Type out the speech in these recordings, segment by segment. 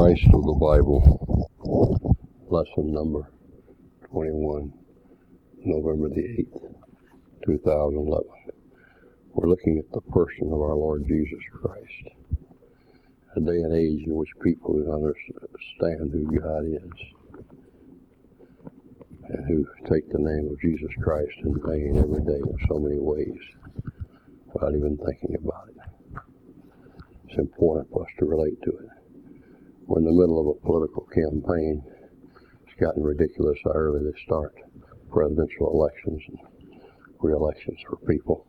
Christ of the Bible, lesson number 21, November the 8th, 2011. We're looking at the person of our Lord Jesus Christ. A day and age in which people who understand who God is and who take the name of Jesus Christ in vain every day in so many ways without even thinking about it. It's important for us to relate to it. We're in the middle of a political campaign. It's gotten ridiculous how early they start presidential elections and re-elections for people.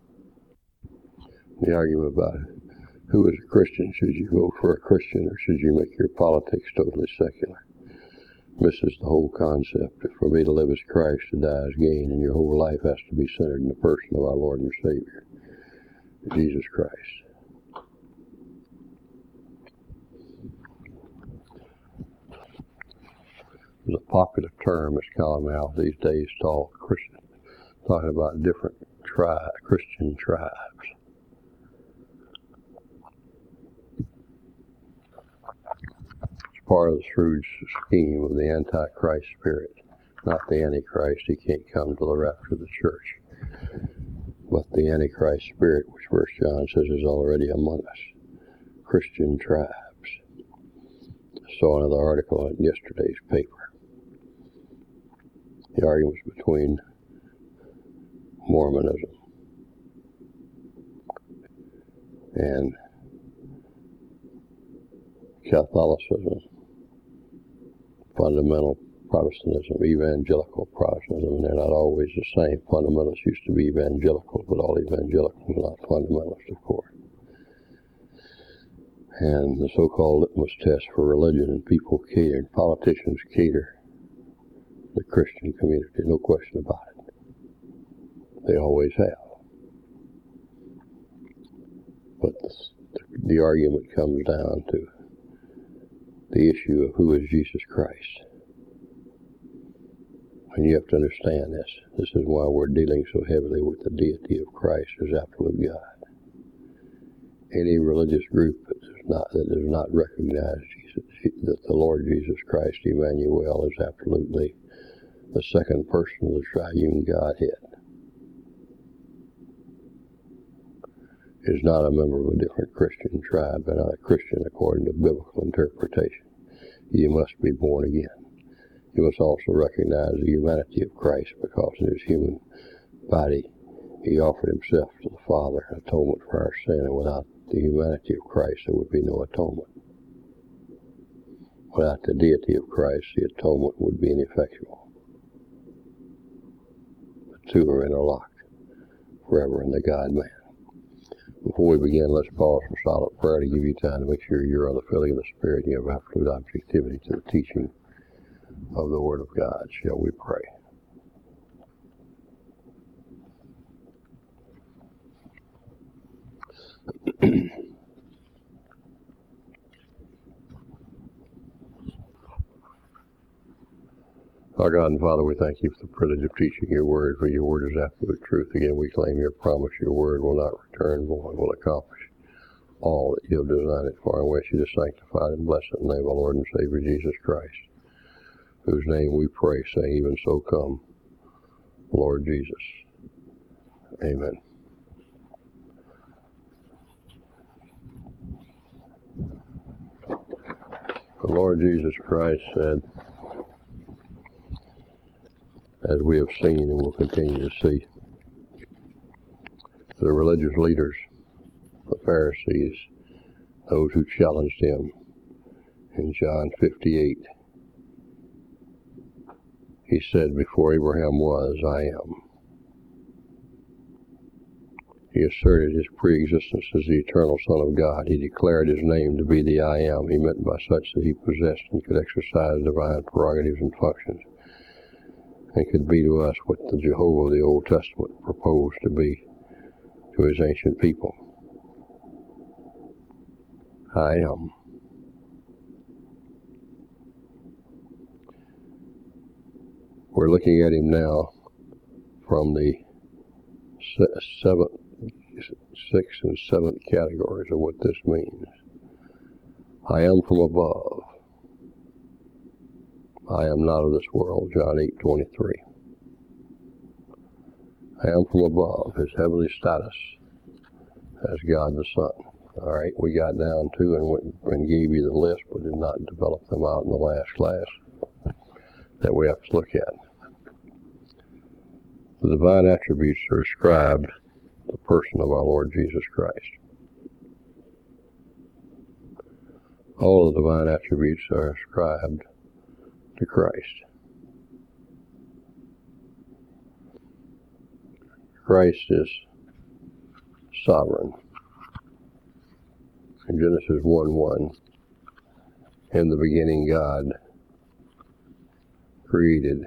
The argument about who is a Christian, should you vote for a Christian or should you make your politics totally secular, misses the whole concept that for me to live as Christ, to die as gain, and your whole life has to be centered in the person of our Lord and Savior, Jesus Christ. There's a popular term, as Calamouth these days called Christian, talking about different Christian tribes. It's part of the shrewd scheme of the Antichrist spirit. Not the Antichrist, he can't come to the rapture of the church, but the Antichrist spirit, which 1 John says is already among us. Christian tribes. I saw another article in yesterday's paper. The arguments between Mormonism and Catholicism, fundamental Protestantism, evangelical Protestantism, and they're not always the same. Fundamentalists used to be evangelicals, but all evangelicals are not fundamentalists, of course. And the so-called litmus test for religion, and people cater, and politicians cater the Christian community, no question about it. They always have. But the argument comes down to the issue of who is Jesus Christ. And you have to understand this. This is why we're dealing so heavily with the deity of Christ as absolute God. Any religious group that does not recognize that the Lord Jesus Christ, Emmanuel, is absolutely the second person of the triune Godhead, is not a member of a different Christian tribe and not a Christian according to biblical interpretation. You must be born again. You must also recognize the humanity of Christ, because in his human body he offered himself to the Father in atonement for our sin, and without the humanity of Christ there would be no atonement. Without the deity of Christ, the atonement would be ineffectual. The two are interlocked forever in the God-man. Before we begin, let's pause for silent prayer to give you time to make sure you're on the filling of the Spirit and you have absolute objectivity to the teaching of the Word of God. Shall we pray? Our God and Father, we thank you for the privilege of teaching your Word, for your Word is absolute truth. Again, we claim your promise. Your Word will not return void, will accomplish all that you have designed it for. And we ask you to sanctify and bless it in the name of our Lord and Savior Jesus Christ, whose name we pray, saying, even so come, Lord Jesus. Amen. The Lord Jesus Christ said, as we have seen and will continue to see, the religious leaders, the Pharisees, those who challenged him in John 58, he said, before Abraham was, I am. He asserted his pre-existence as the eternal Son of God. He declared his name to be the I am. He meant by such that he possessed and could exercise divine prerogatives and functions, and could be to us what the Jehovah of the Old Testament proposed to be to his ancient people. I am. We're looking at him now from the sixth and seventh categories of what this means. I am from above. I am not of this world, John 8:23. I am from above, his heavenly status as God the Son. All right, we got down to and went and gave you the list, but did not develop them out in the last class that we have to look at. The divine attributes are ascribed to the person of our Lord Jesus Christ. All the divine attributes are ascribed to Christ. Christ is sovereign. In Genesis 1:1, in the beginning God created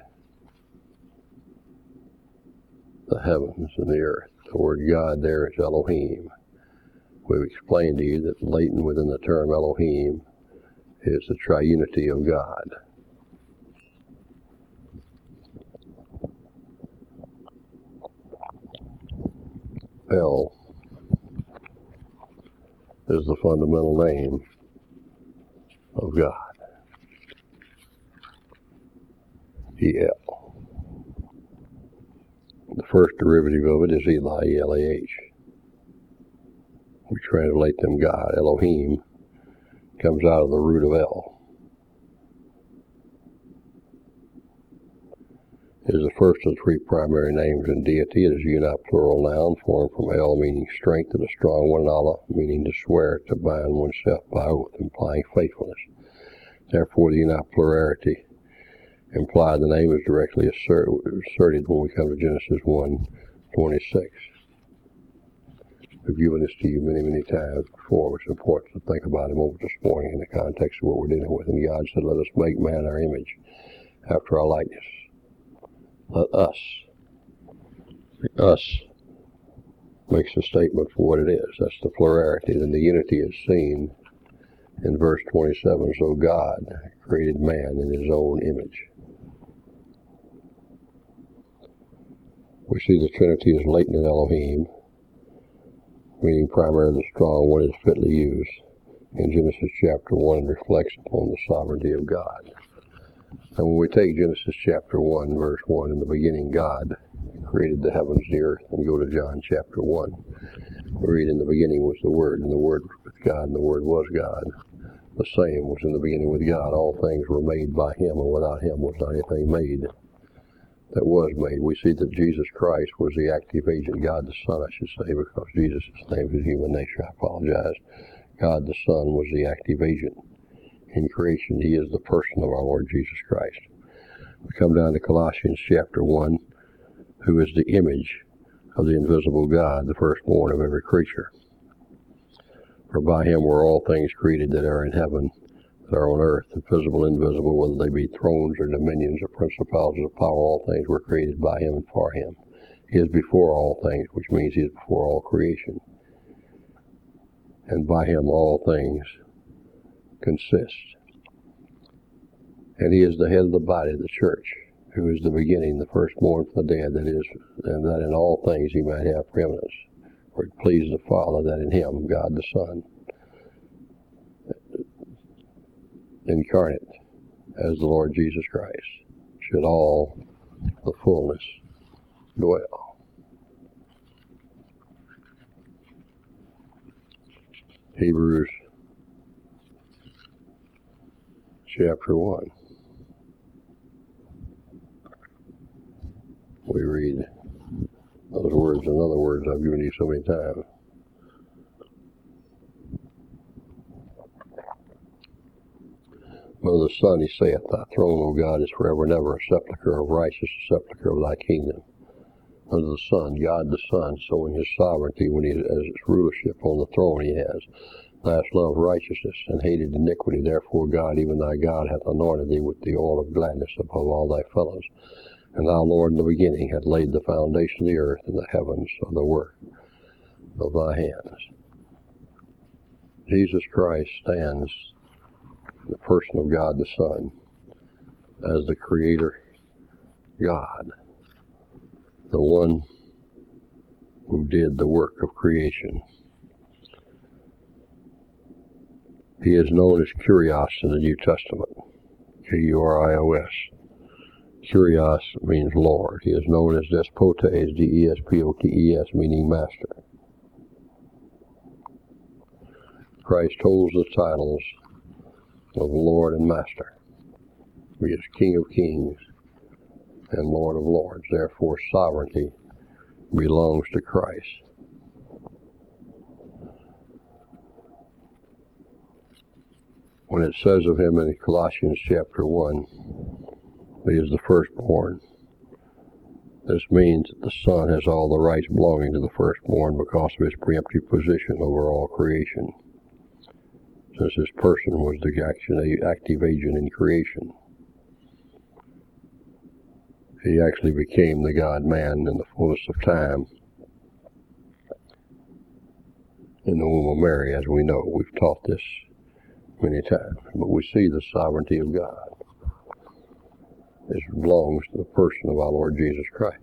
the heavens and the earth. The word God there is Elohim. We've explained to you that latent within the term Elohim is the triunity of God. El is the fundamental name of God. El. The first derivative of it is Eli, E-L-A-H. We translate them God. Elohim comes out of the root of El. It is the first of the three primary names in deity. It is a uniplural noun formed from El, meaning strength, and a strong one, Allah, meaning to swear, to bind oneself by oath, implying faithfulness. Therefore, the uniplurality implied the name is directly asserted when we come to Genesis 1:26. We've given this to you many, many times before. It's important to think about it over this morning in the context of what we're dealing with. And God said, let us make man our image after our likeness. Let us. Us makes a statement for what it is. That's the plurality. Then the unity is seen in verse 27. So God created man in his own image. We see the Trinity is latent in Elohim, meaning primarily the strong one is fitly used in Genesis chapter 1 and reflects upon the sovereignty of God. And when we take Genesis chapter 1, verse 1, in the beginning God created the heavens and the earth, and go to John chapter 1, we read, in the beginning was the Word, and the Word was with God, and the Word was God. The same was in the beginning with God. All things were made by him, and without him was not anything made that was made. We see that Jesus Christ was the active agent, God the Son, I should say, because Jesus' name is human nature. I apologize. God the Son was the active agent in creation. He is the person of our Lord Jesus Christ. We come down to Colossians chapter 1, who is the image of the invisible God, the firstborn of every creature. For by him were all things created that are in heaven, that are on earth, visible and invisible, whether they be thrones or dominions or principalities of power. All things were created by him and for him. He is before all things, which means he is before all creation. And by him all things consist. And he is the head of the body of the church, who is the beginning, the firstborn from the dead, that is, and that in all things he might have preeminence. For it pleased the Father that in him, God the Son, incarnate as the Lord Jesus Christ, should all the fullness dwell. Hebrews chapter 1. We read those words and other words I've given you so many times. Of the Son he saith, thy throne, O God, is forever and ever, a sepulchre of righteousness, a sepulchre of thy kingdom. Under the Son, God the Son, showing his sovereignty when he has his rulership on the throne he has. Thou hast loved righteousness and hated iniquity. Therefore God, even thy God, hath anointed thee with the oil of gladness above all thy fellows. And thou, Lord, in the beginning, had laid the foundation of the earth, and the heavens are the work of thy hands. Jesus Christ stands in the person of God the Son as the Creator God, the one who did the work of creation. He is known as Kurios in the New Testament. K-U-R-I-O-S. Kurios means Lord. He is known as Despotes, D-E-S-P-O-T-E-S, meaning Master. Christ holds the titles of Lord and Master. He is King of Kings and Lord of Lords. Therefore, sovereignty belongs to Christ. When it says of him in Colossians chapter 1, he is the firstborn, this means that the Son has all the rights belonging to the firstborn because of his preemptive position over all creation, since his person was the active agent in creation. He actually became the God-man in the fullness of time in the womb of Mary, as we know. We've taught this many times, but we see the sovereignty of God. This belongs to the person of our Lord Jesus Christ.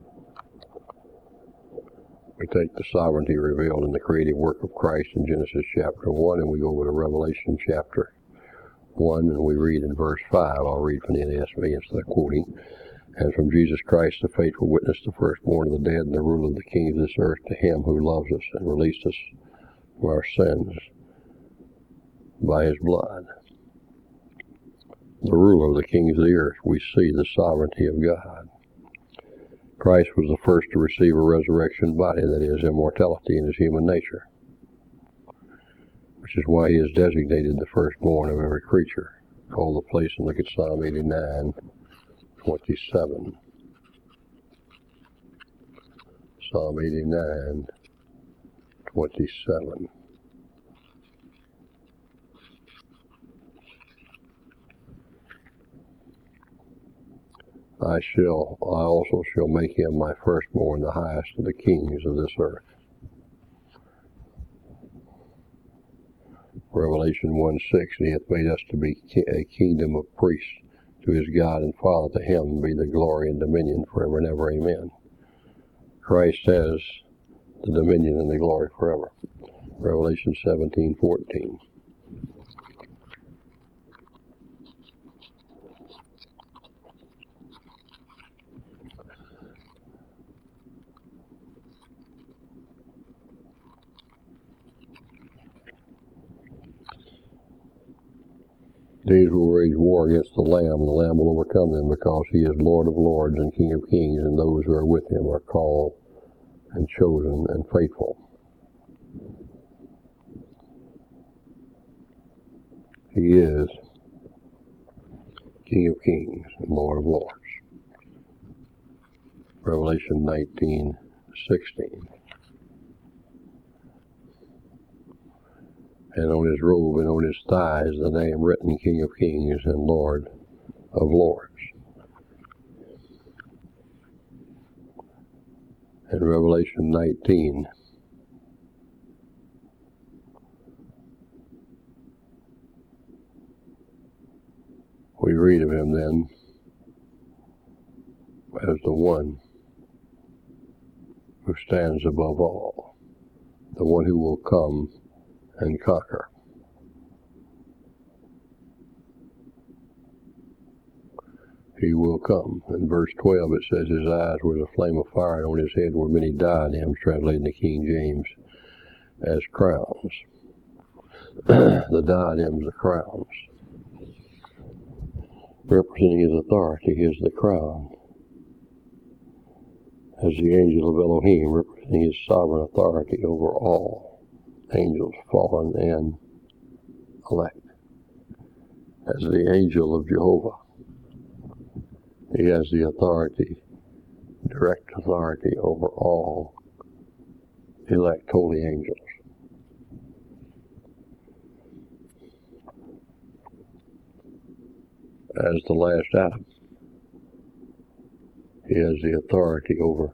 We take the sovereignty revealed in the creative work of Christ in Genesis chapter 1, and we go over to Revelation chapter 1, and we read in verse 5. I'll read from the NASB instead of quoting. And from Jesus Christ, the faithful witness, the firstborn of the dead, and the ruler of the kings of this earth, to him who loves us and released us from our sins by his blood. The ruler of the kings of the earth, we see the sovereignty of God. Christ was the first to receive a resurrection body, that is, immortality in his human nature, which is why he is designated the firstborn of every creature. Call the place and look at Psalm 89:27. Psalm 89:27. I also shall make him my firstborn, the highest of the kings of this earth. Revelation 1:6, and he hath made us to be a kingdom of priests to his God and Father. To him be the glory and dominion forever and ever. Amen. Christ has the dominion and the glory forever. Revelation 17:14. These will wage war against the Lamb, and the Lamb will overcome them, because he is Lord of lords and King of kings, and those who are with him are called and chosen and faithful. He is King of kings and Lord of lords. Revelation 19:16. And on his robe and on his thighs the name written, King of kings and Lord of lords. In Revelation 19, we read of him then as the one who stands above all, the one who will come and conquer. He will come. In verse 12 it says his eyes were as a flame of fire, and on his head were many diadems, translated in the King James as crowns. The diadems are crowns. Representing his authority is the crown, as the angel of Elohim, representing his sovereign authority over all angels, fallen and elect. As the angel of Jehovah, he has the authority, direct authority over all elect holy angels. As the last Adam, he has the authority over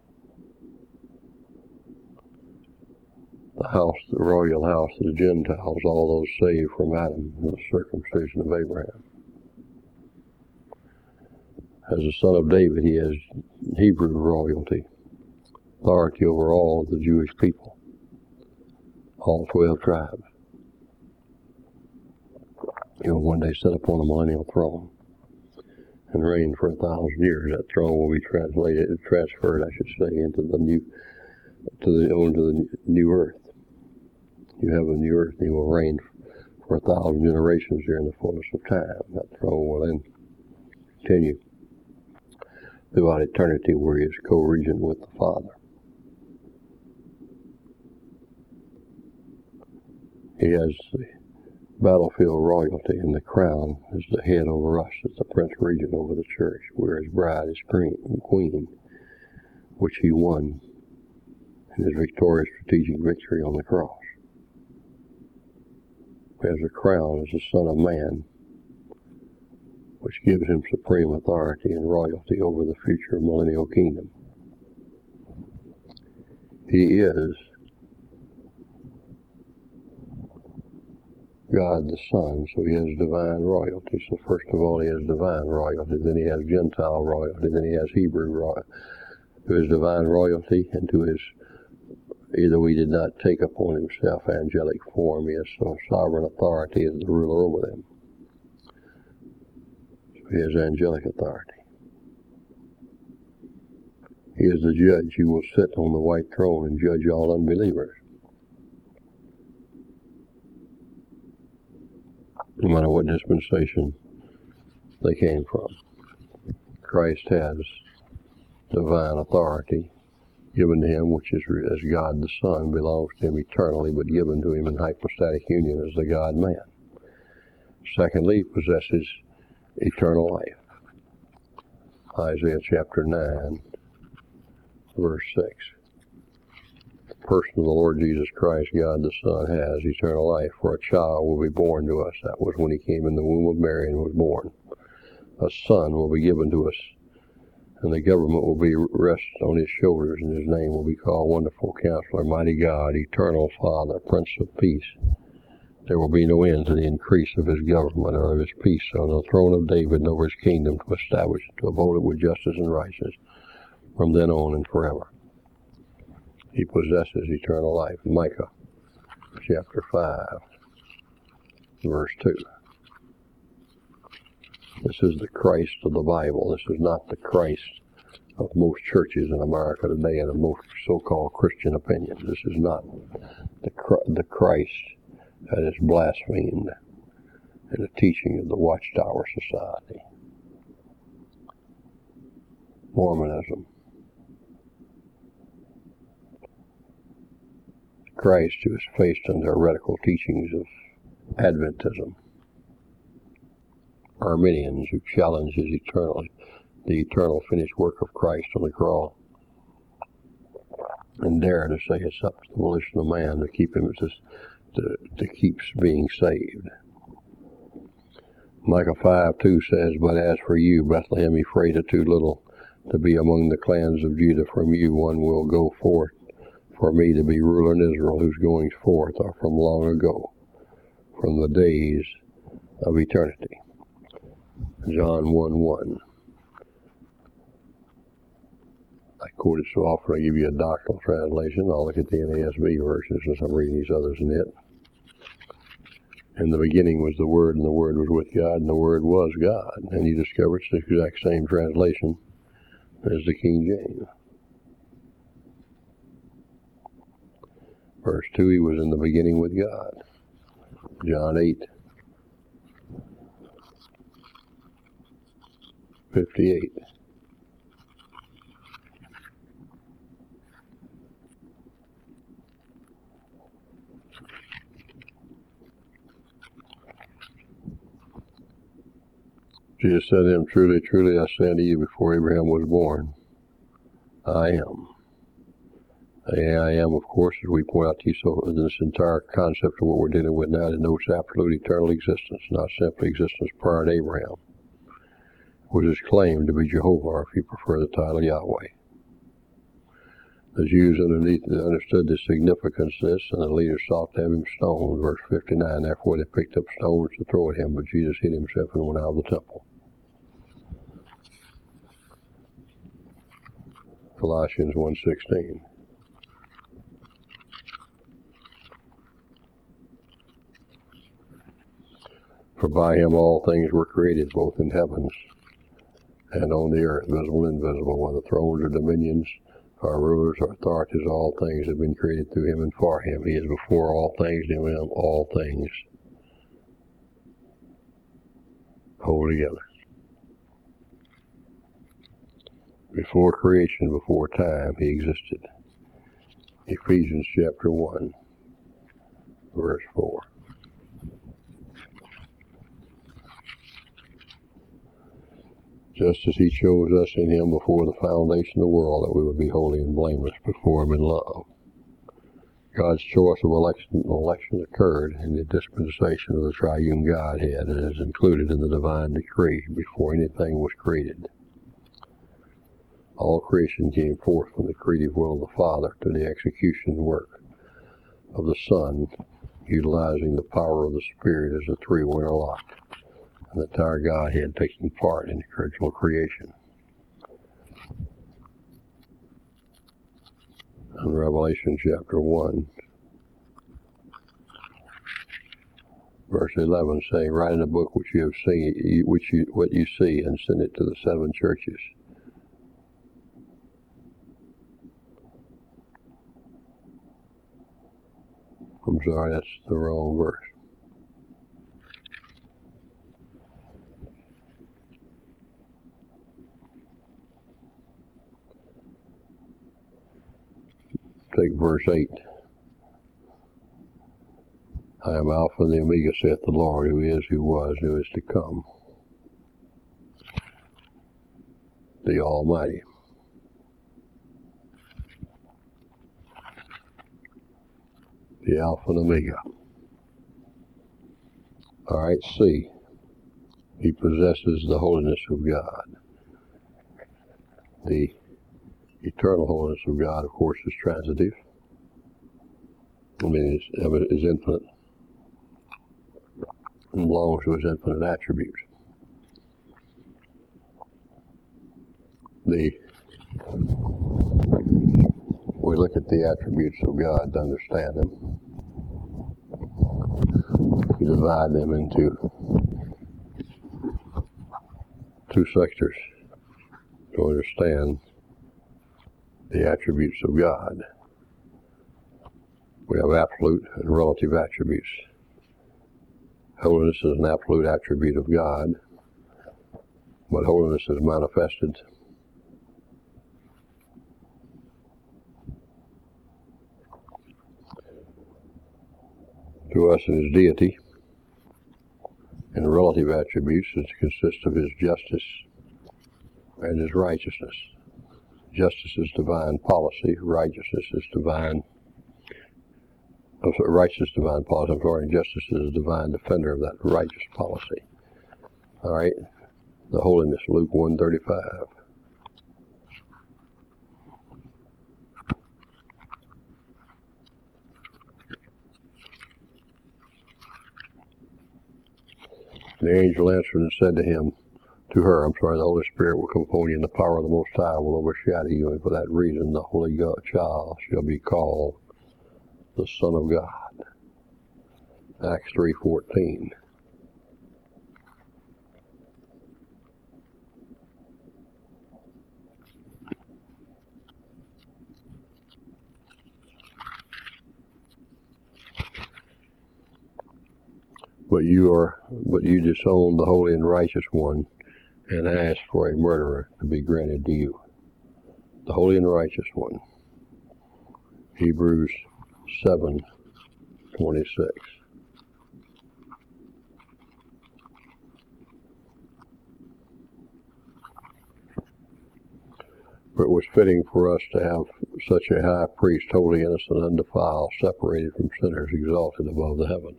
the house, the royal house of the Gentiles, all those saved from Adam, the circumcision of Abraham. As the son of David, he has Hebrew royalty, authority over all of the Jewish people, all 12 tribes. He will one day sit upon the millennial throne and reign for 1,000 years. That throne will be transferred, I should say, into the new earth. You have a new earth, and he will reign for 1,000 generations during the fullness of time. That throne will then continue throughout eternity, where he is co-regent with the Father. He has the battlefield royalty, and the crown is the head over us, as the prince regent over the church. We're his bride, his queen, which he won in his victorious strategic victory on the cross. He has a crown as the Son of Man, which gives him supreme authority and royalty over the future millennial kingdom. He is God the Son, so he has divine royalty. So first of all, he has divine royalty, then he has Gentile royalty, then he has Hebrew royalty. To his divine royalty and to his, either he did not take upon himself angelic form, he has so sovereign authority as the ruler over them. So he has angelic authority. He is the judge who will sit on the white throne and judge all unbelievers, no matter what dispensation they came from. Christ has divine authority given to him, which is as God the Son, belongs to him eternally, but given to him in hypostatic union as the God-man. Secondly, he possesses eternal life. Isaiah chapter 9, verse 6. The person of the Lord Jesus Christ, God the Son, has eternal life, for a child will be born to us. That was when he came in the womb of Mary and was born. A son will be given to us, and the government will be rest on his shoulders, and his name will be called Wonderful Counselor, Mighty God, Eternal Father, Prince of Peace. There will be no end to the increase of his government or of his peace on the throne of David and over his kingdom, to establish it, to uphold it with justice and righteousness from then on and forever. He possesses eternal life. Micah chapter 5, verse 2. This is the Christ of the Bible. This is not the Christ of most churches in America today and of most so-called Christian opinions. This is not the Christ that is blasphemed in the teaching of the Watchtower Society, Mormonism. Christ who is faced under heretical teachings of Adventism, Arminians who challenge the eternal finished work of Christ on the cross, and dare to say it's up to the volition of man to keep him to keep being saved. Micah 5:2 says, "But as for you, Bethlehem Ephratah, too little to be among the clans of Judah, from you one will go forth for me to be ruler in Israel, whose goings forth are from long ago, from the days of eternity." John 1:1. I quote it so often I give you a doctrinal translation. I'll look at the NASB version since I'm reading these others in it. In the beginning was the Word, and the Word was with God, and the Word was God. And you discover it's the exact same translation as the King James. Verse 2, he was in the beginning with God. John 8:58. Jesus said to him, "Truly, truly, I say unto you, before Abraham was born, I am." The I am, of course, as we point out to you, so this entire concept of what we're dealing with now denotes absolute eternal existence, not simply existence prior to Abraham, which is claimed to be Jehovah, or if you prefer the title, Yahweh. The Jews understood the significance of this, and the leaders sought to have him stoned. Verse 59, therefore they picked up stones to throw at him, but Jesus hid himself and went out of the temple. Colossians 1:16. For by him all things were created, both in heavens and on the earth, visible and invisible, whether thrones or dominions, our rulers, our authorities, all things have been created through him and for him. He is before all things, and in him all things hold together. Before creation, before time, he existed. Ephesians chapter 1, verse 4. Just as he chose us in him before the foundation of the world, that we would be holy and blameless before him in love. God's choice of election occurred in the dispensation of the triune Godhead and is included in the divine decree before anything was created. All creation came forth from the creative will of the Father to the execution work of the Son, utilizing the power of the Spirit as the three were interlocked, and the entire Godhead taking part in the original creation. In Revelation chapter 1, verse 11, saying, "Write in the book which you have seen, what you see, and send it to the 7 churches." I'm sorry, that's the wrong verse. Take verse 8. I am Alpha and the Omega, saith the Lord, who is, who was, and who is to come, the Almighty. The Alpha and Omega. All right, C. He possesses the holiness of God. The eternal holiness of God, of course, is transitive. I mean, is infinite and belongs to his infinite attributes. We look at the attributes of God to understand them. We divide them into 2 sectors to understand the attributes of God. We have absolute and relative attributes. Holiness is an absolute attribute of God, but holiness is manifested to us in his deity, and relative attributes consist of his justice and his righteousness. Justice is divine policy, righteousness is divine policy, and justice is a divine defender of that righteous policy. All right, the holiness, Luke 1:35. The angel answered and said to her, the Holy Spirit will come upon you, and the power of the Most High will overshadow you, and for that reason the Holy Child shall be called the Son of God. Acts 3:14. But you disowned the holy and righteous one, and asked for a murderer to be granted to you. The holy and righteous one. Hebrews 7:26. For it was fitting for us to have such a high priest, holy, innocent, undefiled, separated from sinners, exalted above the heavens.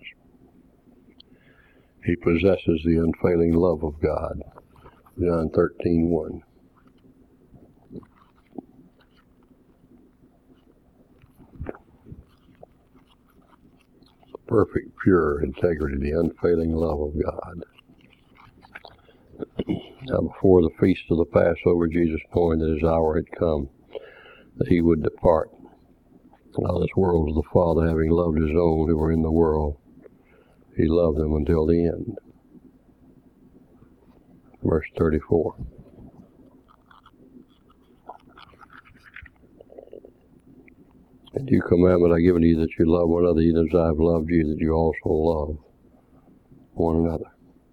He possesses the unfailing love of God. John 13:1. Perfect, pure integrity, the unfailing love of God. Now, before the feast of the Passover, Jesus knowing that his hour had come, that he would depart out of this world to the Father, having loved his own who were in the world, he loved them until the end. verse 34. And new commandment I give unto you, that you love one another, even as I have loved you, that you also love one another.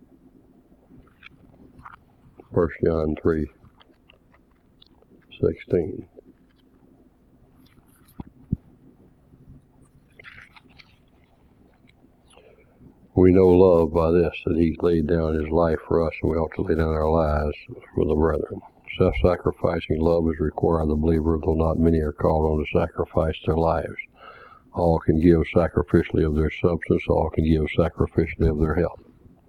1 John 3:16. We know love by this, that he laid down his life for us, and we ought to lay down our lives for the brethren. Self-sacrificing love is required of the believer, though not many are called on to sacrifice their lives. All can give sacrificially of their substance, all can give sacrificially of their health.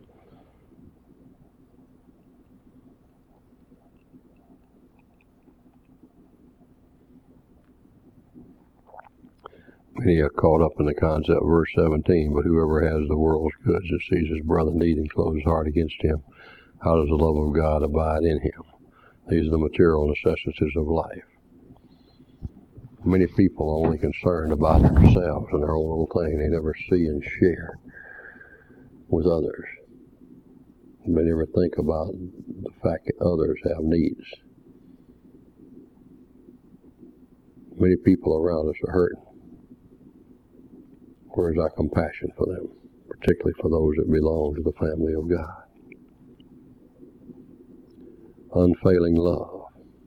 Many are caught up in the concept of verse 17, but whoever has the world's goods and sees his brother need and closes his heart against him, how does the love of God abide in him? These are the material necessities of life. Many people are only concerned about themselves and their own little thing. They never see and share with others. They never think about the fact that others have needs. Many people around us are hurting. Where is our compassion for them, particularly for those that belong to the family of God? Unfailing love.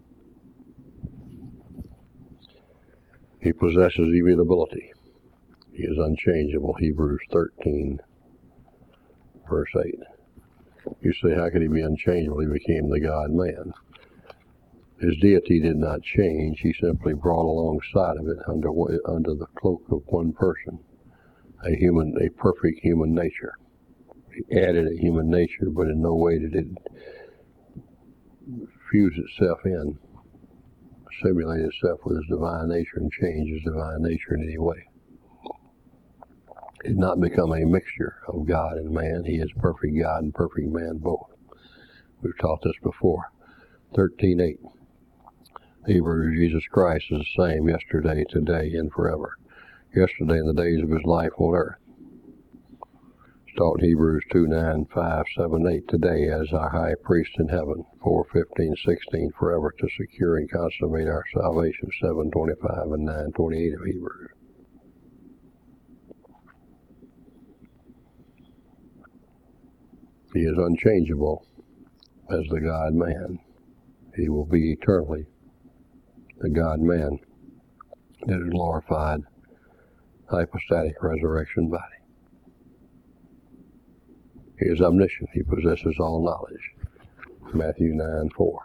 He possesses immutability. He is unchangeable. Hebrews 13, verse 8. You say, how could he be unchangeable? He became the God-man. His deity did not change. He simply brought alongside of it under the cloak of one person a perfect human nature. He added a human nature, but in no way did it fuse itself in, simulate itself with his divine nature and change his divine nature in any way. It did not become a mixture of God and man. He is perfect God and perfect man both. We've taught this before. 13:8. Hebrews, Jesus Christ is the same yesterday, today, and forever. Yesterday in the days of his life on earth. It's taught in Hebrews 2:9, 5, 7, 8. Today as our high priest in heaven. 4:15, 16. Forever to secure and consummate our salvation. 7:25 and 9:28 of Hebrews. He is unchangeable as the God-man. He will be eternally the God-man that is glorified hypostatic resurrection body. He is omniscient. He possesses all knowledge. Matthew 9:4.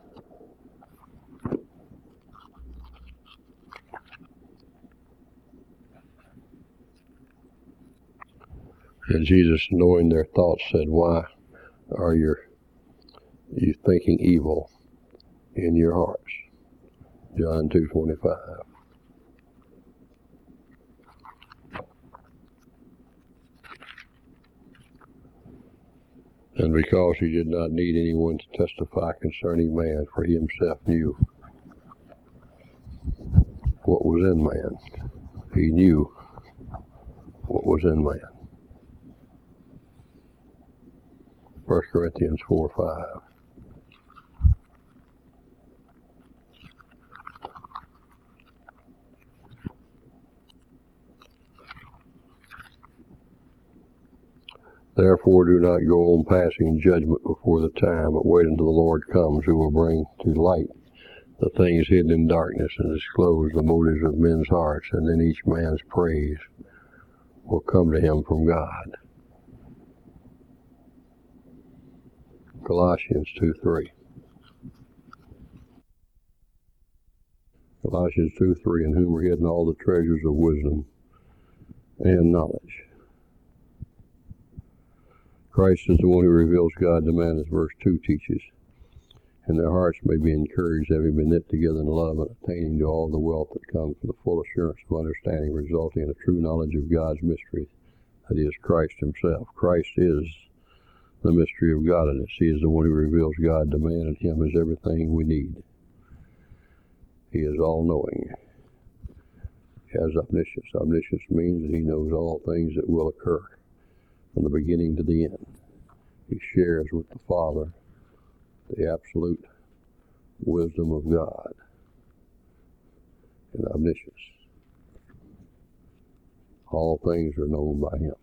And Jesus, knowing their thoughts, said, why are you thinking evil in your hearts? John 2:25. And because he did not need anyone to testify concerning man, for he himself knew what was in man. He knew what was in man. 1 Corinthians 4:5. Therefore do not go on passing judgment before the time, but wait until the Lord comes, who will bring to light the things hidden in darkness and disclose the motives of men's hearts, and then each man's praise will come to him from God. Colossians 2:3. Colossians 2:3, in whom are hidden all the treasures of wisdom and knowledge. Christ is the one who reveals God to man, as verse 2 teaches. And their hearts may be encouraged, having been knit together in love, and attaining to all the wealth that comes from the full assurance of understanding, resulting in a true knowledge of God's mystery, that is, Christ himself. Christ is the mystery of godliness. He is the one who reveals God to man, and him is everything we need. He is all-knowing. He has omniscience. Omniscience means that he knows all things that will occur, from the beginning to the end. He shares with the Father the absolute wisdom of God and omniscience. All things are known by him.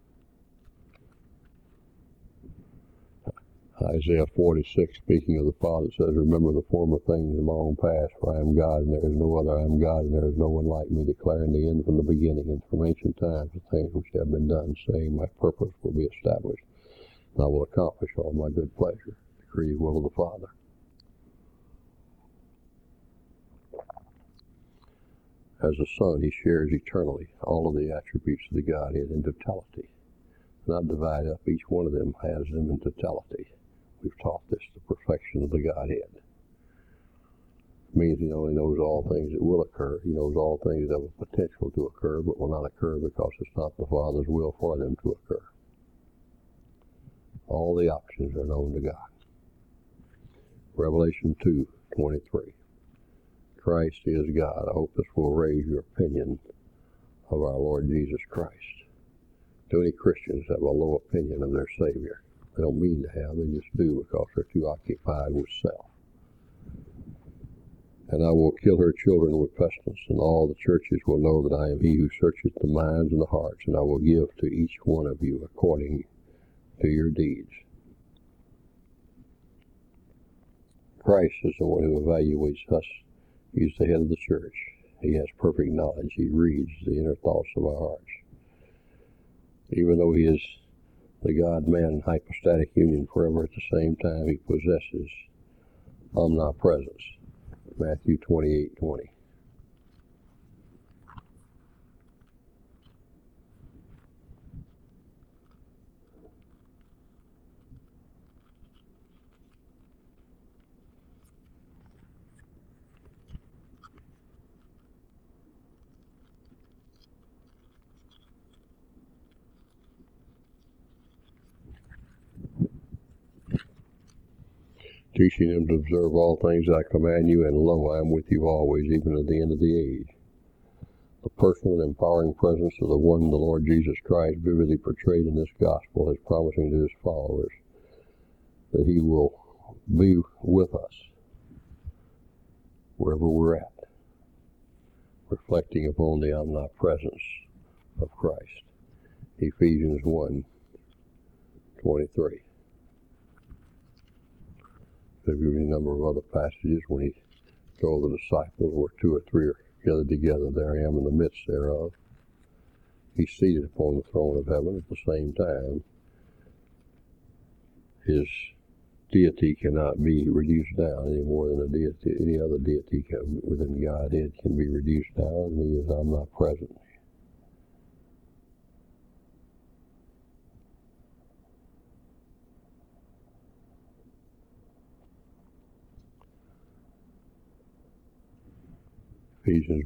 Isaiah 46, speaking of the Father, says, remember the former things long past, for I am God, and there is no other. I am God, and there is no one like me, declaring the end from the beginning, and from ancient times the things which have been done, saying, my purpose will be established, and I will accomplish all my good pleasure. Decree will of the Father. As the Son, he shares eternally all of the attributes of the Godhead in totality. Not divide up, each one of them has them in totality. We've taught this, the perfection of the Godhead. It means he only knows all things that will occur. He knows all things that have a potential to occur, but will not occur because it's not the Father's will for them to occur. All the options are known to God. Revelation 2:23. Christ is God. I hope this will raise your opinion of our Lord Jesus Christ. Too many Christians have a low opinion of their Savior. They don't mean to have, they just do because they're too occupied with self. And I will kill her children with pestilence, and all the churches will know that I am he who searcheth the minds and the hearts, and I will give to each one of you according to your deeds. Christ is the one who evaluates us. He's the head of the church. He has perfect knowledge. He reads the inner thoughts of our hearts. Even though he is the God-man in hypostatic union forever, at the same time he possesses omnipresence. Matthew 28:20. Teaching them to observe all things I command you, and lo, I am with you always, even to the end of the age. The personal and empowering presence of the one, the Lord Jesus Christ, vividly portrayed in this gospel, is promising to his followers that he will be with us wherever we're at, reflecting upon the omnipresence of Christ. Ephesians 1:23. There's a number of other passages when he told the disciples, where two or three are gathered together, there I am in the midst thereof. He's seated upon the throne of heaven. At the same time, his deity cannot be reduced down any more than any other deity within Godhead can be reduced down, and he is omnipresent. Ephesians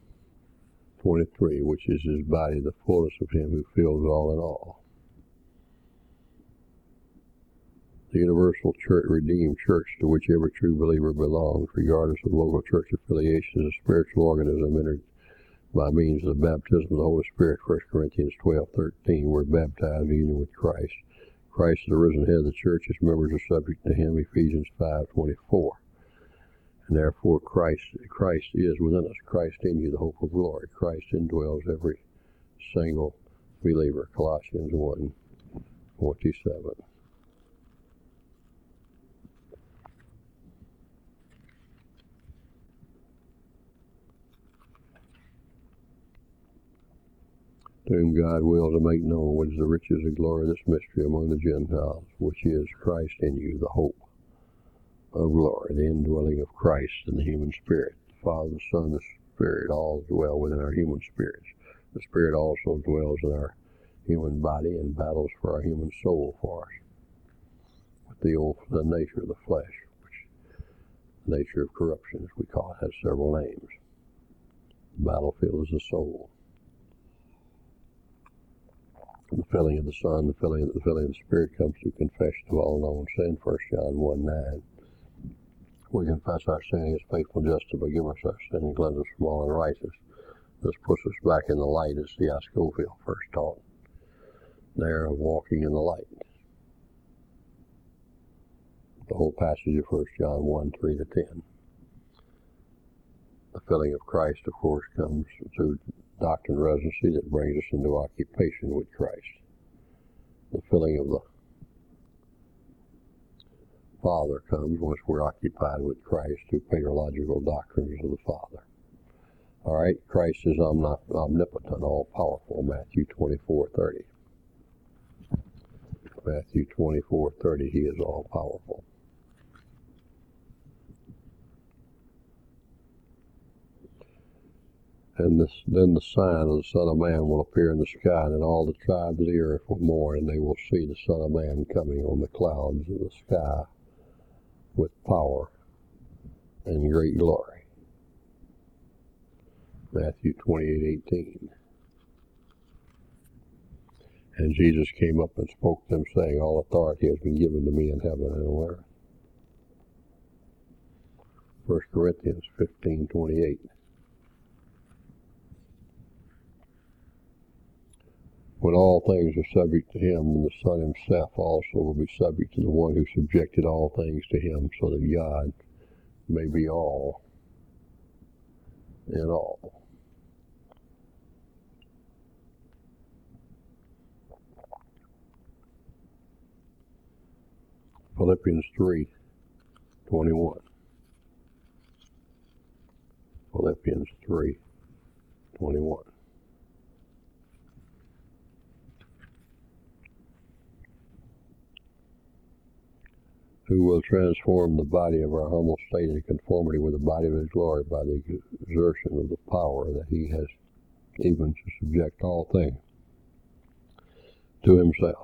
1:23, which is his body, the fullness of him who fills all in all. The universal church, redeemed church, to which every true believer belongs, regardless of local church affiliation, is a spiritual organism entered by means of the baptism of the Holy Spirit. 1 Corinthians 12:13, we're baptized in union with Christ. Christ is the risen head of the church. Its members are subject to him. Ephesians 5:24. And therefore Christ is within us. Christ in you, the hope of glory. Christ indwells every single believer. Colossians 1:27. To whom God wills to make known what is the riches and glory of this mystery among the Gentiles, which is Christ in you, the hope of glory, the indwelling of Christ in the human spirit. The Father, the Son, the Spirit all dwell within our human spirits. The Spirit also dwells in our human body and battles for our human soul for us. With the nature of the flesh, which the nature of corruption, as we call it, has several names. The battlefield is the soul. The filling of the Son, the filling of the Spirit comes through confession of all known sin. 1 John 1:9. We confess our sin, he is faithful and just to forgive us our sin and cleanse us from all unrighteousness. This puts us back in the light, as C.I. Scofield first taught. There, of walking in the light. the whole passage of 1 John 1, 3-10. The filling of Christ, of course, comes through doctrine and residency that brings us into occupation with Christ. The filling of the Father comes once we're occupied with Christ through paterological doctrines of the Father. All right, Christ is omnipotent, all-powerful, Matthew 24:30. Matthew 24:30, he is all-powerful. And then the sign of the Son of Man will appear in the sky, and then all the tribes of the earth will mourn, and they will see the Son of Man coming on the clouds of the sky with power and great glory. Matthew 28:18. And Jesus came up and spoke to them, saying, all authority has been given to me in heaven and on earth. 1 Corinthians 15:28. When all things are subject to him, then the Son himself also will be subject to the one who subjected all things to him, so that God may be all in all. Philippians 3:21. Philippians 3:21. Who will transform the body of our humble state into conformity with the body of his glory by the exertion of the power that he has, even to subject all things to himself.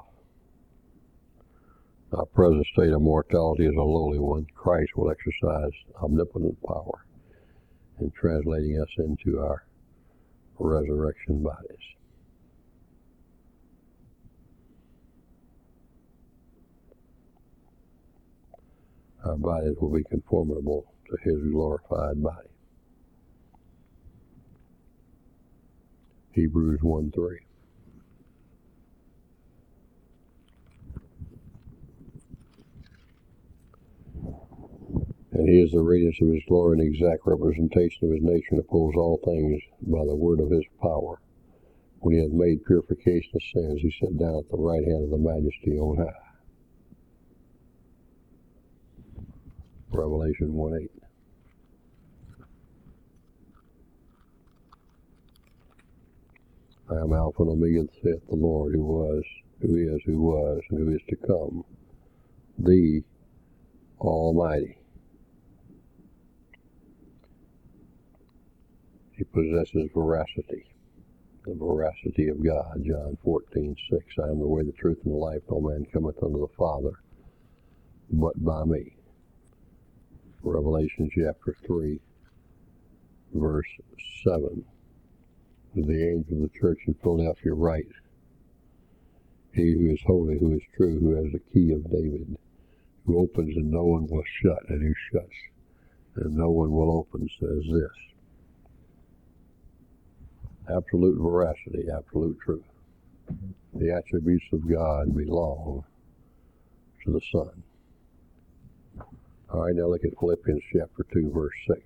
Our present state of mortality is a lowly one. Christ will exercise omnipotent power in translating us into our resurrection bodies. Our bodies will be conformable to his glorified body. Hebrews 1:3. And he is the radiance of his glory and the exact representation of his nature, and upholds all things by the word of his power. When he had made purification of sins, he sat down at the right hand of the Majesty on high. Revelation 1:8. I am Alpha and Omega, saith the Lord, who was, who is, who was, and who is to come, the Almighty. He possesses veracity, the veracity of God. John 14:6. I am the way, the truth, and the life. No man cometh unto the Father but by me. Revelation chapter 3, verse 7. To the angel of the church in Philadelphia write, he who is holy, who is true, who has the key of David, who opens and no one will shut, and who shuts and no one will open, says this. Absolute veracity, absolute truth. The attributes of God belong to the Son. All right, now look at Philippians chapter 2, verse 6.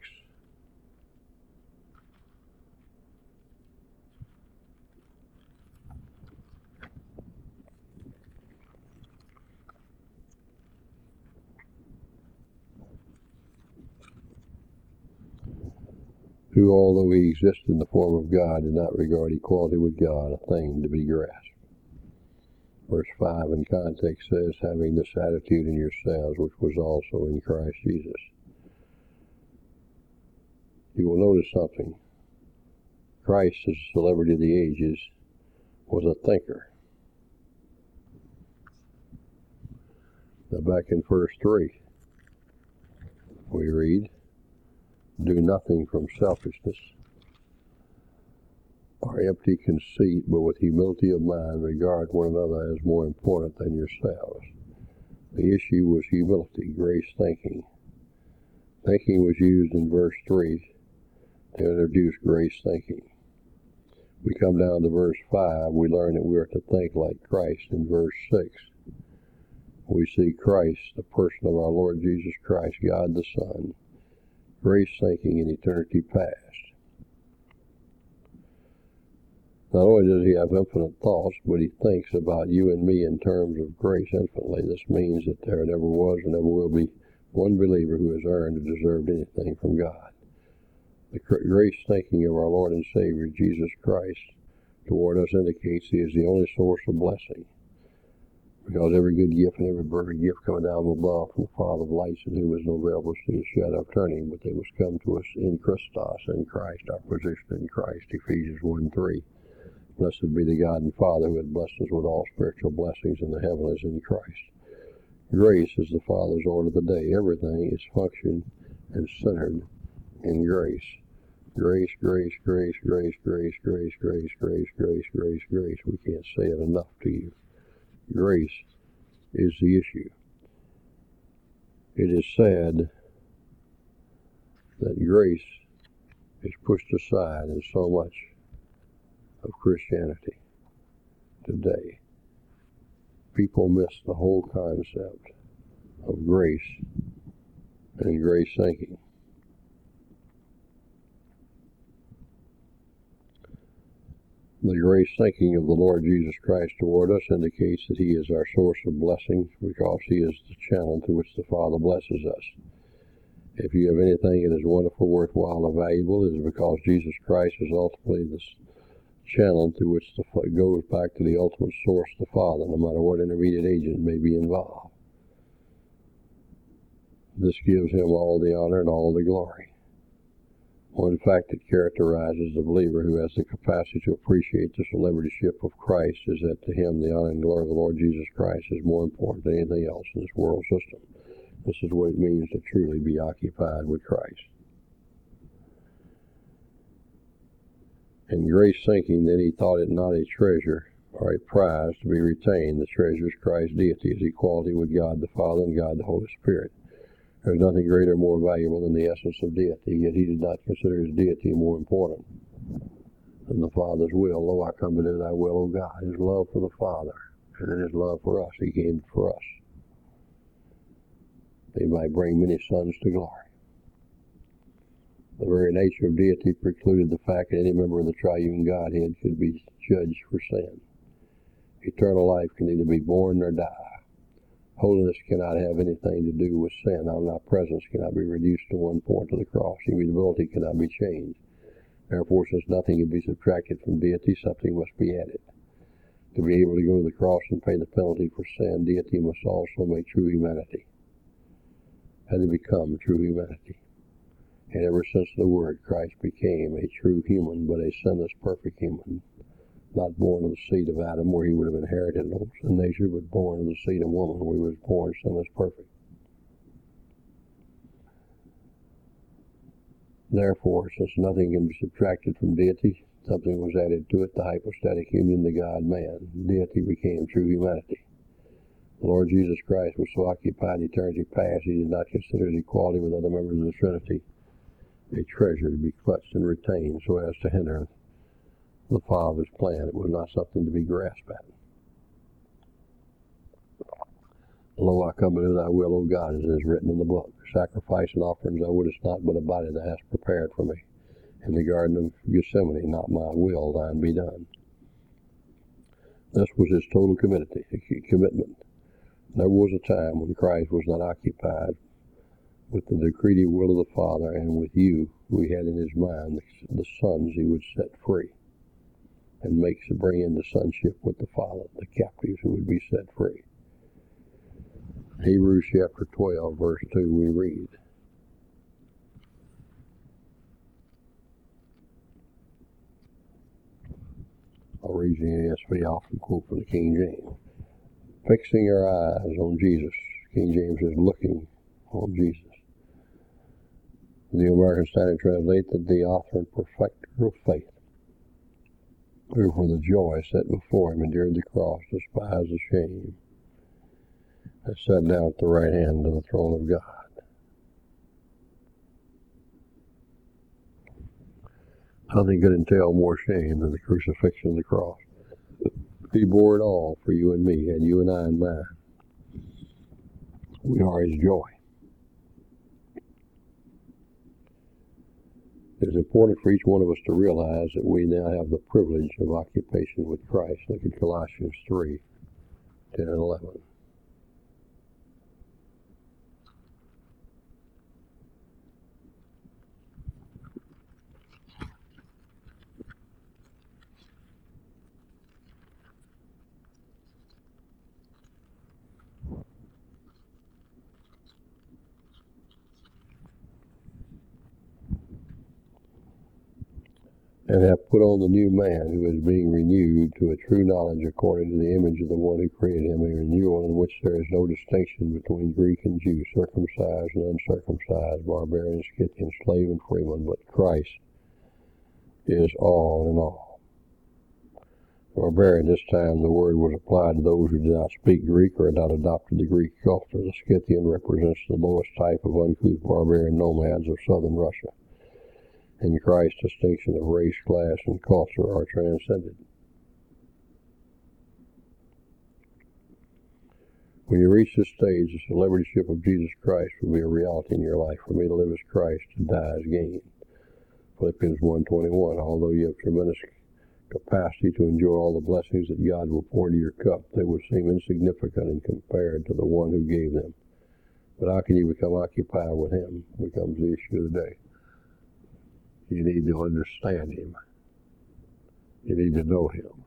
Who, although he existed in the form of God, did not regard equality with God a thing to be grasped. Verse 5 in context says, having this attitude in yourselves, which was also in Christ Jesus. You will notice something. Christ, as a celebrity of the ages, was a thinker. Now back in verse 3, we read, do nothing from selfishness or empty conceit, but with humility of mind regard one another as more important than yourselves. The issue was humility, grace thinking. Thinking was used in verse 3 to introduce grace thinking. We come down to verse 5, we learn that we are to think like Christ in verse 6. we see Christ, the person of our Lord Jesus Christ, God the Son, grace thinking in eternity past. Not only does he have infinite thoughts, but he thinks about you and me in terms of grace infinitely. This means that there never was and never will be one believer who has earned or deserved anything from God. The grace thinking of our Lord and Savior, Jesus Christ, toward us indicates he is the only source of blessing. Because every good gift and every perfect gift coming down from above from the Father of lights, in whom is no variable shadow of turning, but they must come to us in Christos, in Christ, our position in Christ, Ephesians 1:3. Blessed be the God and Father who has blessed us with all spiritual blessings in the heavenlies in Christ. Grace is the Father's order of the day. Everything is functioned and centered in grace. Grace, grace, grace, grace, grace, grace, grace, grace, grace, grace, grace. We can't say it enough to you. Grace is the issue. It is said that grace is pushed aside in so much of Christianity today. People miss the whole concept of grace and grace thinking. The grace thinking of the Lord Jesus Christ toward us indicates that he is our source of blessing because he is the channel through which the Father blesses us. If you have anything that is wonderful, worthwhile, or valuable, it is because Jesus Christ is ultimately the channel through which it goes back to the ultimate source, the Father, no matter what intermediate agent may be involved. This gives him all the honor and all the glory. One fact that characterizes the believer who has the capacity to appreciate the celebrityship of Christ is that to him the honor and glory of the Lord Jesus Christ is more important than anything else in this world system. This is what it means to truly be occupied with Christ. In grace thinking, then he thought it not a treasure or a prize to be retained. The treasure is Christ's deity, his equality with God the Father and God the Holy Spirit. There is nothing greater or more valuable than the essence of deity, yet he did not consider his deity more important than the Father's will. Lo, I come to do thy will, O God. His love for the Father, and then his love for us. He came for us. He might bring many sons to glory. The very nature of deity precluded the fact that any member of the triune Godhead could be judged for sin. Eternal life can neither be born nor die. Holiness cannot have anything to do with sin. Omnipresence cannot be reduced to one point of the cross. Immutability cannot be changed. Therefore, since nothing can be subtracted from deity, something must be added. To be able to go to the cross and pay the penalty for sin, deity must also make true humanity. Had to become true humanity. And ever since the Word, Christ became a true human, but a sinless, perfect human. Not born of the seed of Adam, where he would have inherited no sin nature, but born of the seed of woman, where he was born sinless, perfect. Therefore, since nothing can be subtracted from deity, something was added to it, the hypostatic union, the God-man. Deity became true humanity. The Lord Jesus Christ was so occupied in eternity past, he did not consider his equality with other members of the Trinity a treasure to be clutched and retained so as to hinder the Father's plan. It was not something to be grasped at. Lo, I come to do thy will, O God, as it is written in the book. Sacrifice and offerings thou wouldest not, but a body thou hast prepared for me. In the Garden of Gethsemane, not my will, thine be done. This was his total commitment. There was a time when Christ was not occupied with the decretive will of the Father and with you, who he had in his mind the sons he would set free and bring into sonship with the Father, the captives who would be set free. Hebrews chapter 12, verse 2, we read, I'll read the NASB, I often quote from the King James. Fixing our eyes on Jesus. King James says, looking on Jesus. The American Standard translates that the author and perfecter of faith, who for the joy set before him endured the cross, despised the shame, and sat down at the right hand of the throne of God. Nothing could entail more shame than the crucifixion of the cross. He bore it all for you and me, had you and I in mind. We are his joy. It's important for each one of us to realize that we now have the privilege of occupation with Christ. Look at Colossians 3, 10 and 11. And have put on the new man, who is being renewed to a true knowledge according to the image of the one who created him, a renewal in which there is no distinction between Greek and Jew, circumcised and uncircumcised, barbarian, Scythian, slave and freeman, but Christ is all in all. Barbarian, this time the word was applied to those who did not speak Greek or had not adopted the Greek culture. The Scythian represents the lowest type of uncouth barbarian nomads of southern Russia. In Christ, distinction of race, class, and culture are transcended. When you reach this stage, the celebrityship of Jesus Christ will be a reality in your life. For me to live as Christ, to die as gain. Philippians 1:21. Although you have tremendous capacity to enjoy all the blessings that God will pour into your cup, they would seem insignificant and compared to the one who gave them. But how can you become occupied with him? Becomes the issue of the day. You need to understand him. You need to know him.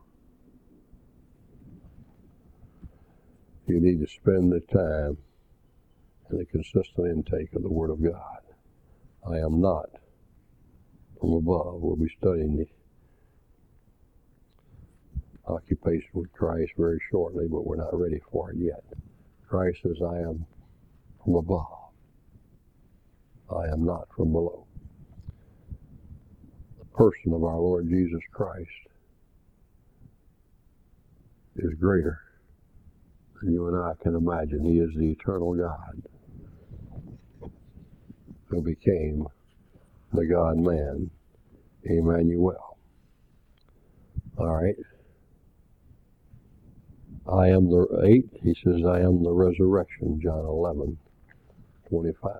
You need to spend the time in the consistent intake of the Word of God. I am not from above. We'll be studying the occupation with Christ very shortly, but we're not ready for it yet. Christ says, I am from above. I am not from below. Person of our Lord Jesus Christ is greater than you and I can imagine. He is the eternal God who became the God-man, Emmanuel. All right. I am the 8. He says, I am the resurrection, John 11:25.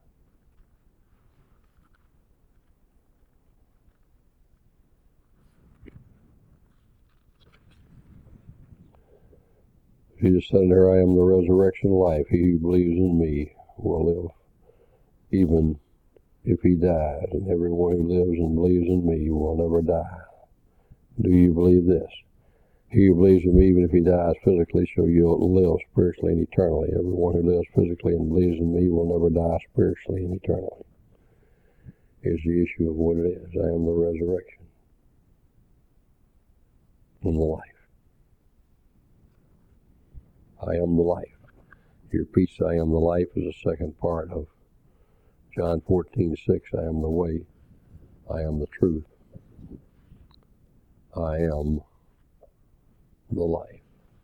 Jesus said there, I am the resurrection life. He who believes in me will live, even if he dies. And everyone who lives and believes in me will never die. Do you believe this? He who believes in me, even if he dies physically, shall live spiritually and eternally. Everyone who lives physically and believes in me will never die spiritually and eternally. Here's the issue of what it is. I am the resurrection and the life. I am the life. He repeats, I am the life, is the second part of John 14:6. I am the way. I am the truth. I am the life.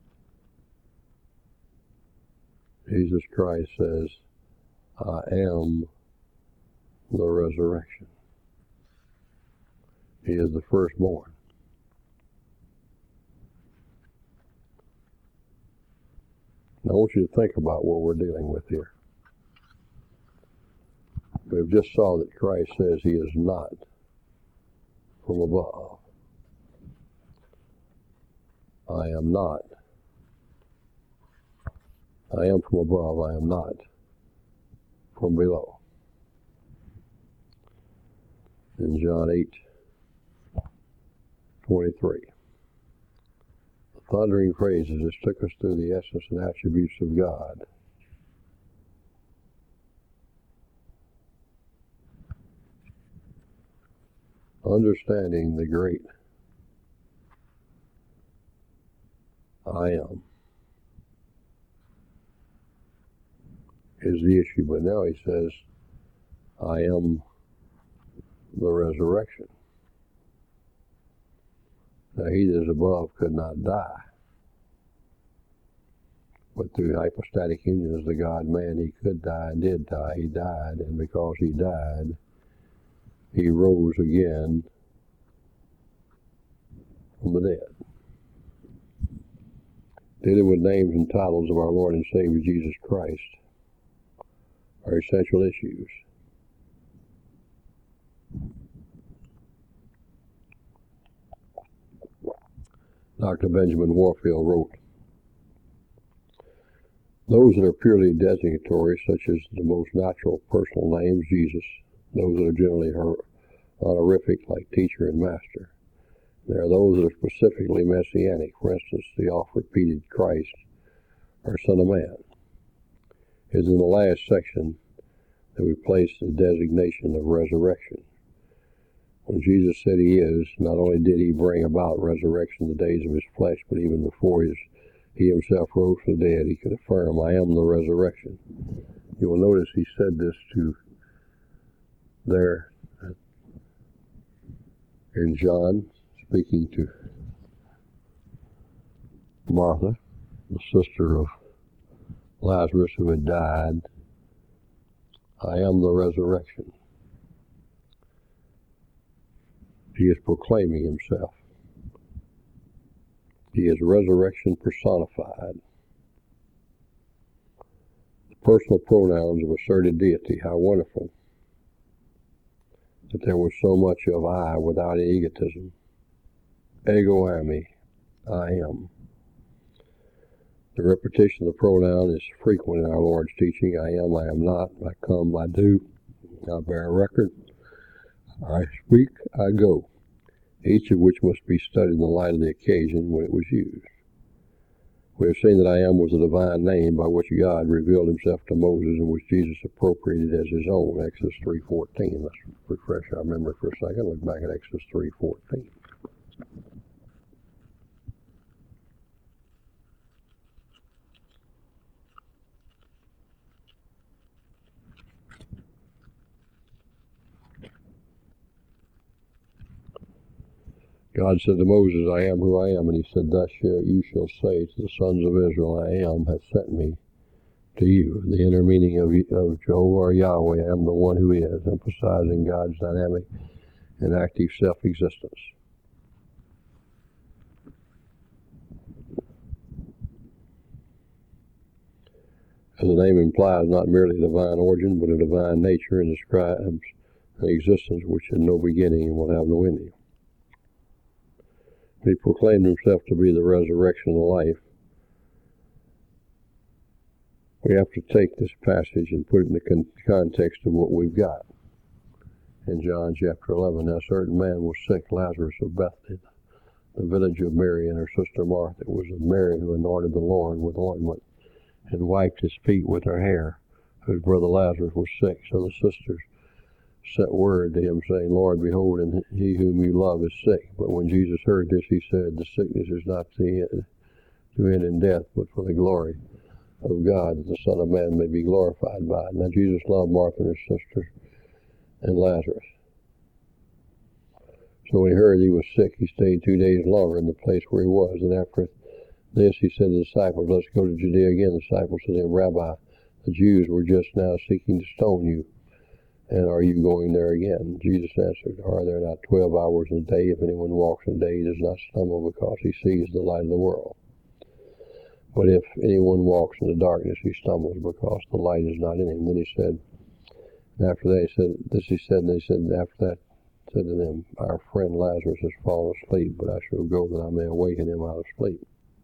Jesus Christ says, I am the resurrection. He is the firstborn. Now I want you to think about what we're dealing with here. We've just saw that Christ says he is not from above. I am not. I am from above. I am not from below. In John 8:23. The thundering phrases just took us through the essence and attributes of God. Understanding the great I am is the issue. But now he says, I am the resurrection. Now he that is above could not die. But through hypostatic union as the God-man, he could die and did die. He died, and because he died, he rose again from the dead. Dealing with names and titles of our Lord and Savior Jesus Christ. are essential issues. Dr. Benjamin Warfield wrote, "Those that are purely designatory, such as the most natural personal names, Jesus, those that are generally honorific, like teacher and master. There are those that are specifically messianic, for instance, the oft-repeated Christ or Son of Man. It is in the last section that we place the designation of resurrection. When Jesus said he is, not only did he bring about resurrection in the days of his flesh, but even before he himself rose from the dead, he could affirm, I am the resurrection." You will notice he said this to there in John, speaking to Martha, the sister of Lazarus who had died. I am the resurrection. He is proclaiming himself. He is resurrection personified. The personal pronouns of asserted deity, how wonderful that there was so much of I without any egotism. Ego eimi, I am. The repetition of the pronoun is frequent in our Lord's teaching. I am not, I come, I do, I bear record, I speak, I go, each of which must be studied in the light of the occasion when it was used. We have seen that I am was a divine name by which God revealed himself to Moses and which Jesus appropriated as his own, Exodus 3:14. Let's refresh our memory for a second. Look back at Exodus 3:14. God said to Moses, I am who I am, and he said, thus you shall say to the sons of Israel, I am hath sent me to you. The inner meaning of Jehovah or Yahweh, I am the one who is, emphasizing God's dynamic and active self-existence. As the name implies, not merely a divine origin, but a divine nature, and describes an existence which had no beginning and will have no ending. He proclaimed himself to be the resurrection of life. We have to take this passage and put it in the context of what we've got. In John chapter 11, now a certain man was sick, Lazarus of Bethany, the village of Mary and her sister Martha. It was Mary who anointed the Lord with ointment and wiped his feet with her hair, whose brother Lazarus was sick. So the sisters sent word to him, saying, Lord, behold, and he whom you love is sick. But when Jesus heard this, he said, the sickness is not to end in death, but for the glory of God, that the Son of Man may be glorified by it. Now Jesus loved Martha and her sisters and Lazarus. So when he heard he was sick, he stayed 2 days longer in the place where he was. And after this, he said to the disciples, let's go to Judea again. The disciples said to him, Rabbi, the Jews were just now seeking to stone you, and are you going there again? Jesus answered, are there not 12 hours in a day? If anyone walks in the day, he does not stumble because he sees the light of the world. But if anyone walks in the darkness, he stumbles because the light is not in him. Then he said, after that, he said to them, our friend Lazarus has fallen asleep, but I shall go that I may awaken him out of sleep.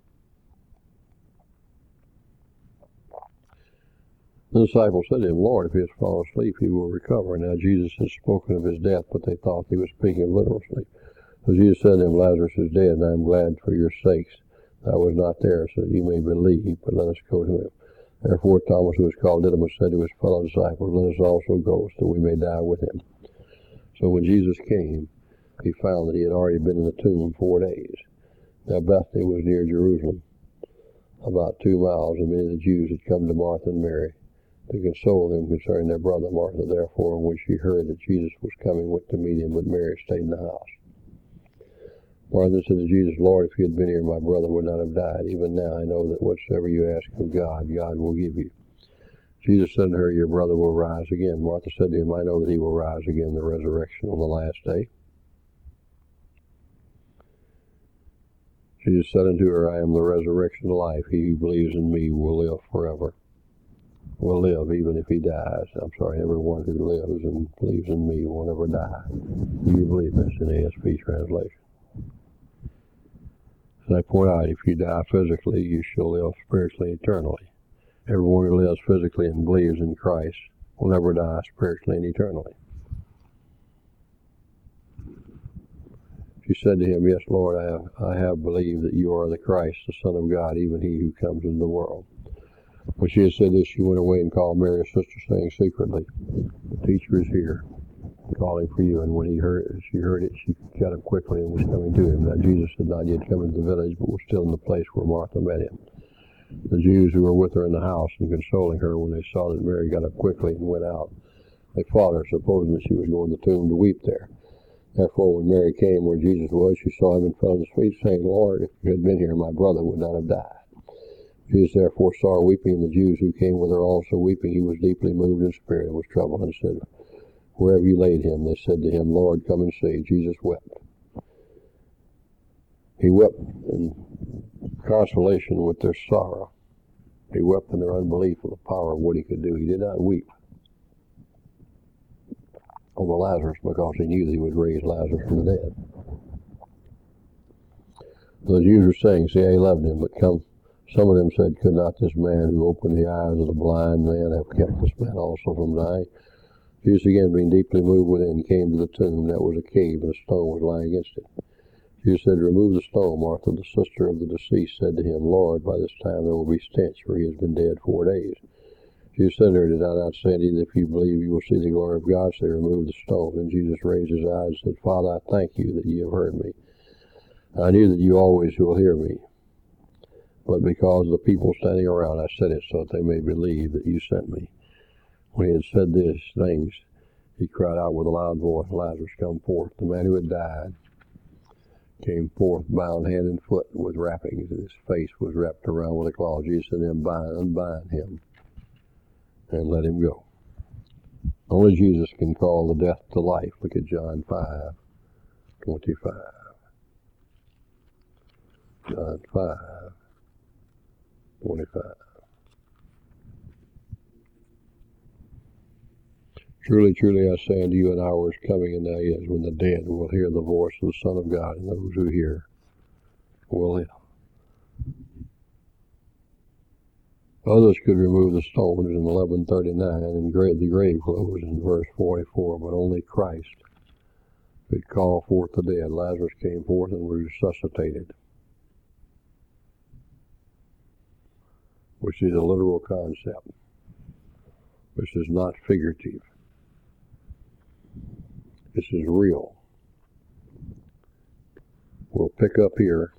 The disciples said to him, Lord, if he has fallen asleep, he will recover. Now Jesus had spoken of his death, but they thought he was speaking of literal sleep. So Jesus said to them, Lazarus is dead, and I am glad for your sakes that I was not there, so that you may believe, but let us go to him. Therefore Thomas, who was called Didymus, said to his fellow disciples, let us also go, so that we may die with him. So when Jesus came, he found that he had already been in the tomb 4 days. Now Bethany was near Jerusalem, about 2 miles, and many of the Jews had come to Martha and Mary to console them concerning their brother. Martha, therefore, when she heard that Jesus was coming, went to meet him, but Mary stayed in the house. Martha said to Jesus, Lord, if you had been here, my brother would not have died. Even now I know that whatsoever you ask of God, God will give you. Jesus said to her, your brother will rise again. Martha said to him, I know that he will rise again, the resurrection on the last day. Jesus said unto her, I am the resurrection of life. He who believes in me will live forever. will live even if he dies. I'm sorry, everyone who lives and believes in me will never die. Do you believe this in ASP translation? As I point out, if you die physically, you shall live spiritually eternally. Everyone who lives physically and believes in Christ will never die spiritually and eternally. She said to him, Yes, Lord, I have believed that you are the Christ, the Son of God, even he who comes into the world. When she had said this, she went away and called Mary, her sister, saying secretly, The teacher is here, calling for you. And when she heard it, she got up quickly and was coming to him. Now Jesus had not yet come into the village, but was still in the place where Martha met him. The Jews who were with her in the house and consoling her, when they saw that Mary got up quickly and went out, they fought her, supposing that she was going to the tomb to weep there. Therefore, when Mary came where Jesus was, she saw him and fell at his feet, saying, Lord, if you had been here, my brother would not have died. Jesus therefore saw her weeping, and the Jews who came with her also weeping. He was deeply moved in spirit and was troubled, and said, Where have you laid him? They said to him, Lord, come and see. Jesus wept. He wept in consolation with their sorrow. He wept in their unbelief of the power of what he could do. He did not weep over Lazarus because he knew that he would raise Lazarus from the dead. The Jews were saying, See, he loved him, but come. Some of them said, Could not this man who opened the eyes of the blind man have kept this man also from dying? Jesus, again being deeply moved within, came to the tomb. That was a cave, and a stone was lying against it. Jesus said, Remove the stone. Martha, the sister of the deceased, said to him, Lord, by this time there will be stench, for he has been dead 4 days. Jesus said to her, Did I not say to you that if you believe you will see the glory of God? So they removed the stone. And Jesus raised his eyes and said, Father, I thank you that you have heard me. I knew that you always will hear me. But because of the people standing around, I said it so that they may believe that you sent me. When he had said these things, he cried out with a loud voice, Lazarus, come forth. The man who had died came forth, bound hand and foot with wrappings, and his face was wrapped around with a cloth. Jesus said to him, Unbind him and let him go. Only Jesus can call the death to life. Look at John 5:25. John 5:25. Truly, truly, I say unto you, an hour is coming, and now is, when the dead will hear the voice of the Son of God, and those who hear will live. Others could remove the stones in 11:39, and the grave closed in verse 44, but only Christ could call forth the dead. Lazarus came forth and was resuscitated, which is a literal concept. This is not figurative. This is real. We'll pick up here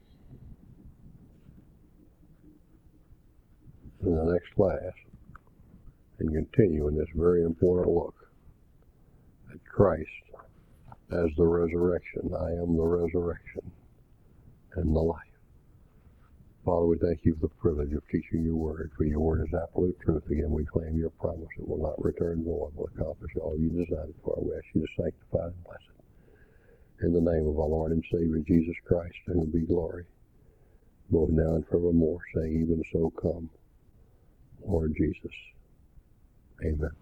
in the next class and continue in this very important look at Christ as the resurrection. I am the resurrection and the life. Father, we thank you for the privilege of teaching your word, for your word is absolute truth. Again, we claim your promise. It will not return void, will accomplish all you designed it for. We ask you to sanctify and bless it. In the name of our Lord and Savior, Jesus Christ, to whom be glory, both now and forevermore, saying, Even so come, Lord Jesus. Amen.